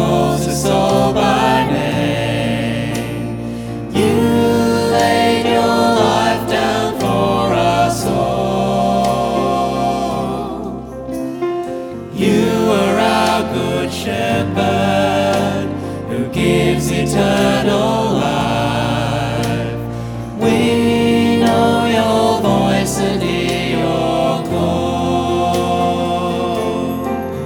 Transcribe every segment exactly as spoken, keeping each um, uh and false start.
knows us all by name. You laid your life down for us all. You are our good shepherd who gives eternal life. We know your voice and hear your call.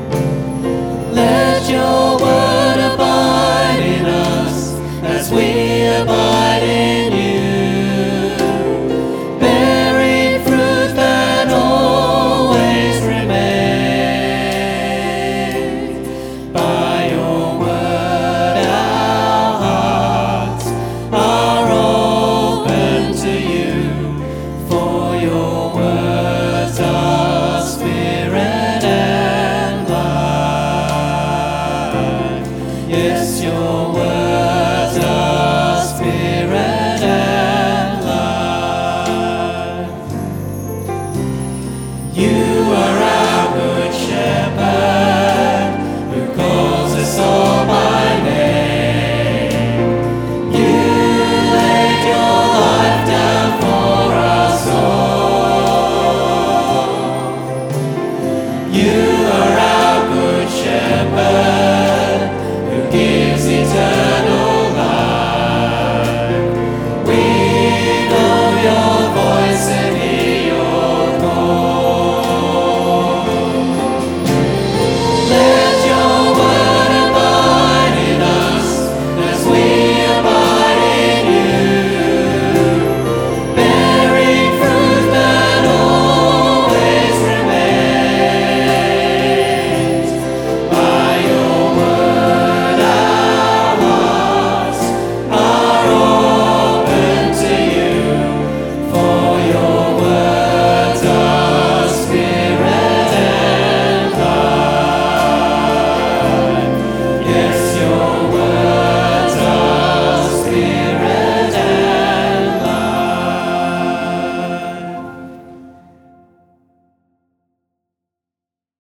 Let your word abide in us as we abide in you, bearing fruit that always remains. By your word our hearts are open to you, for your words are spirit and life. Yes, your word